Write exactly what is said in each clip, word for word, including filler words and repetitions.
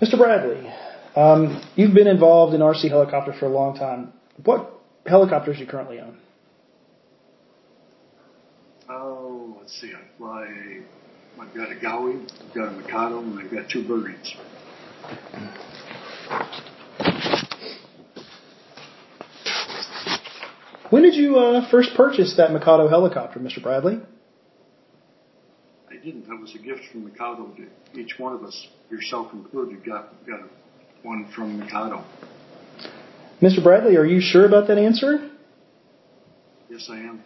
Mister Bradley, um, you've been involved in R C Helicopter for a long time. What helicopters do you currently own? Oh, let's see. I fly. I've got a Gaui, I've got a Mikado, and I've got two Birdies. When did you uh, first purchase that Mikado helicopter, Mister Bradley? I didn't. That was a gift from Mikado. To each one of us, yourself included, got got one from Mikado. Mister Bradley, are you sure about that answer? Yes, I am.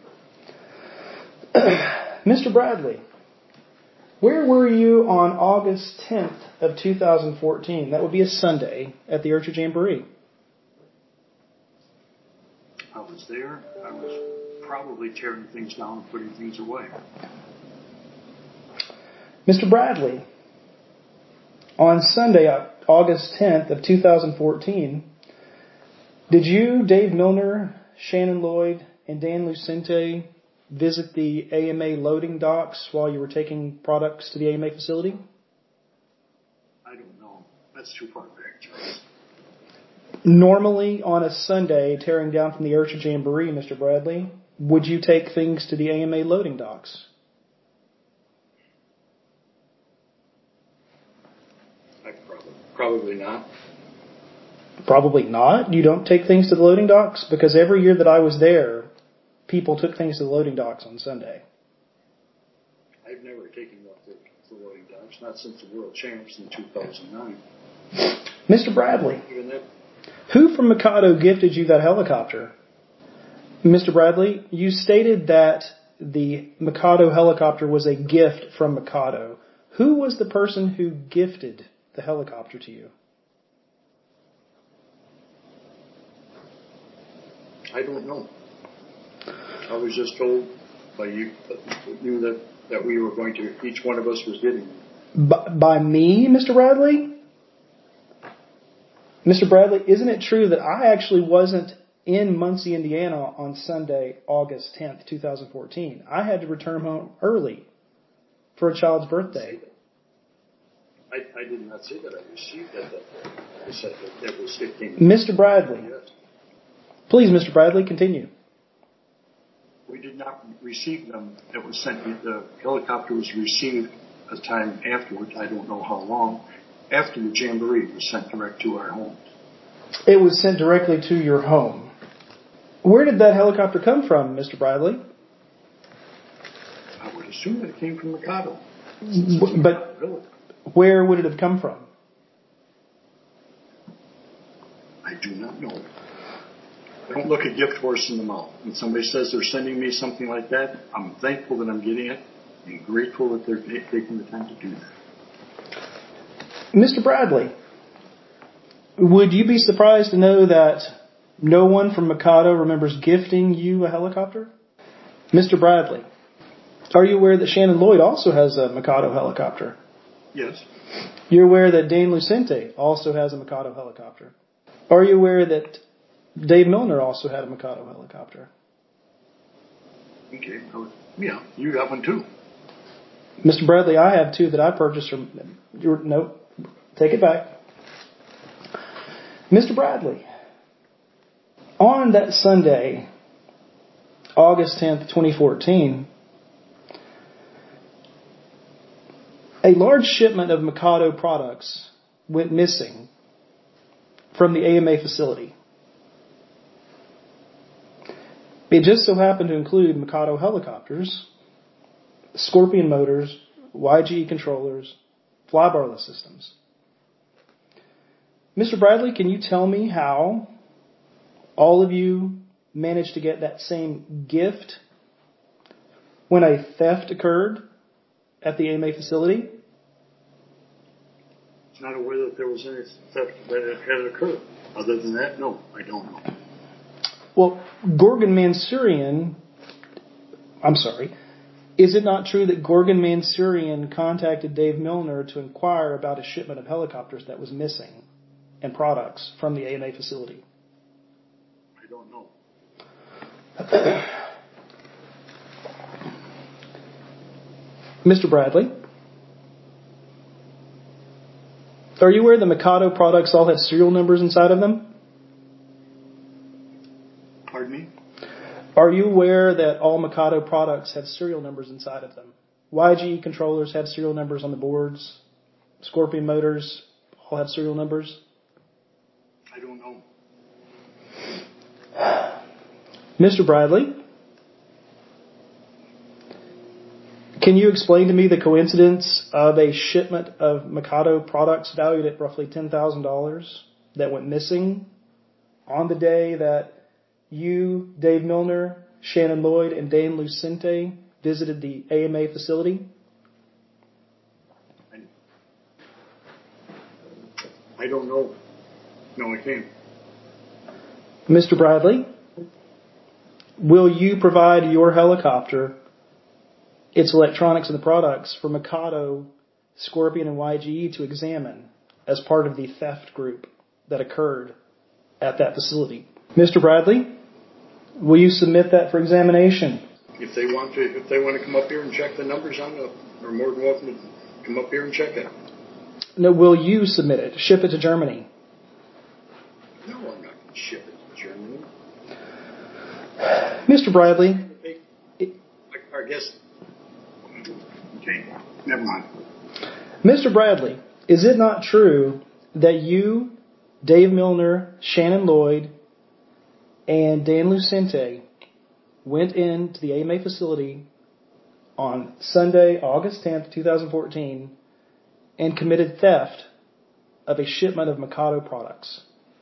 Mister Bradley, where were you on August tenth of two thousand fourteen? That would be a Sunday at the Urcha Jamboree. I was there. I was probably tearing things down and putting things away. Mister Bradley, on Sunday, August tenth of two thousand fourteen, did you, Dave Milner, Shannon Lloyd, and Dan Lucente visit the A M A loading docks while you were taking products to the A M A facility? I don't know. That's too far back, Charles. Normally, on a Sunday, tearing down from the Urcha Jamboree, Mister Bradley, would you take things to the A M A loading docks? I probably, probably not. Probably not? You don't take things to the loading docks? Because every year that I was there, people took things to the loading docks on Sunday. I've never taken one to the loading docks, not since the World Champs in two thousand nine. Mister Bradley, Even that. Who from Mikado gifted you that helicopter? Mister Bradley, you stated that the Mikado helicopter was a gift from Mikado. Who was the person who gifted the helicopter to you? I don't know. I was just told by you, you that, that we were going to, each one of us was getting it. By, by me, Mister Bradley? Mister Bradley, isn't it true that I actually wasn't in Muncie, Indiana on Sunday, August tenth, twenty fourteen? I had to return home early for a child's birthday. I, I did not say that. I received that. that I said that it was fifteen. Mister Bradley. Yes. Please, Mister Bradley, continue. We did not receive them. It was sent, the helicopter was received a time afterwards, I don't know how long, after the Jamboree. It was sent direct to our homes. It was sent directly to your home. Where did that helicopter come from, Mister Bradley? I would assume that it came from Mikado. But where would it have come from? I do not know. Don't look a gift horse in the mouth. When somebody says they're sending me something like that, I'm thankful that I'm getting it and grateful that they're taking the time to do that. Mister Bradley, would you be surprised to know that no one from Mikado remembers gifting you a helicopter? Mister Bradley, are you aware that Shannon Lloyd also has a Mikado helicopter? Yes. You're aware that Dane Lucente also has a Mikado helicopter? Are you aware that Dave Milner also had a Mikado helicopter? Okay. Yeah, you got one too. Mister Bradley, I have two that I purchased from... No, take it back. Mister Bradley, on that Sunday, August tenth, twenty fourteen, a large shipment of Mikado products went missing from the A M A facility. It just so happened to include Mikado helicopters, Scorpion motors, Y G E controllers, flybarless systems. Mister Bradley, can you tell me how all of you managed to get that same gift when a theft occurred at the A M A facility? I'm not aware that there was any theft that had occurred. Other than that, no, I don't know. Well, Gorgon Mansourian, I'm sorry, is it not true that Gorgon Mansourian contacted Dave Milner to inquire about a shipment of helicopters that was missing and products from the A M A facility? I don't know. Mister Bradley, Are you aware the Mikado products all have serial numbers inside of them? Pardon me? Are you aware that all Mikado products have serial numbers inside of them? Y G E controllers have serial numbers on the boards. Scorpion motors all have serial numbers. I don't know. Mister Bradley, can you explain to me the coincidence of a shipment of Mikado products valued at roughly ten thousand dollars that went missing on the day that you, Dave Milner, Shannon Lloyd, and Dan Lucente visited the A M A facility? I don't know. No, I can't. Mister Bradley, will you provide your helicopter, its electronics and the products for Mikado, Scorpion, and Y G E to examine as part of the theft group that occurred at that facility? Mister Bradley, will you submit that for examination? If they want to, if they want to come up here and check the numbers on the, they're more than welcome to come up here and check it. No, will you submit it? Ship it to Germany? No, I'm not going to ship it to Germany. Mister Bradley, They, it, I, I guess. Okay, never mind. Mister Bradley, is it not true that you, Dave Milner, Shannon Lloyd, and Dan Lucente went into the A M A facility on Sunday, August tenth, twenty fourteen, and committed theft of a shipment of Mikado products?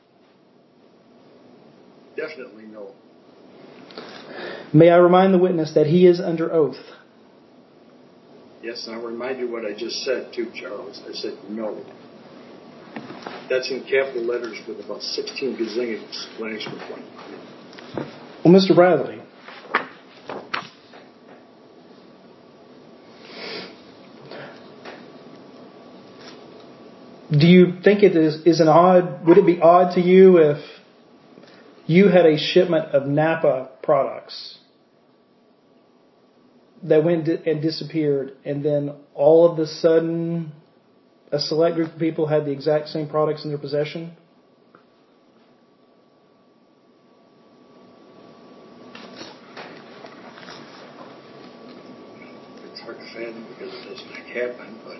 Definitely no. May I remind the witness that he is under oath? Yes, and I'll remind you what I just said too, Charles. I said no. That's in capital letters with about sixteen gazillion exclamation points. Well, Mister Bradley, do you think it is, is an odd, would it be odd to you if you had a shipment of Napa products that went and disappeared, and then all of a sudden a select group of people had the exact same products in their possession? It's hard to fathom because it doesn't happen, but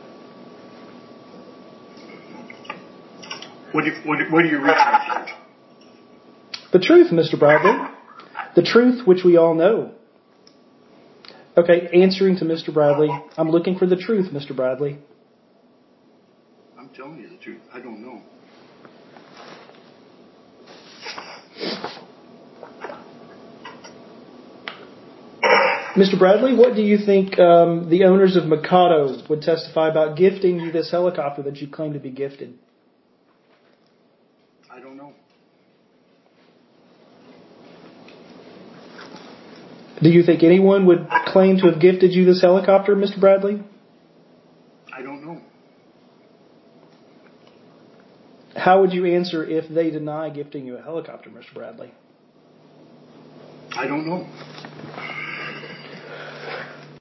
what do you, what do, what do you reach for? The truth, Mister Bradley. The truth which we all know. Okay, answering to Mister Bradley, I'm looking for the truth, Mister Bradley. I'm telling you the truth. I don't know. Mister Bradley, what do you think um, the owners of Mikado would testify about gifting you this helicopter that you claim to be gifted? I don't know. Do you think anyone would claim to have gifted you this helicopter, Mister Bradley? I don't know. How would you answer if they deny gifting you a helicopter, Mister Bradley? I don't know.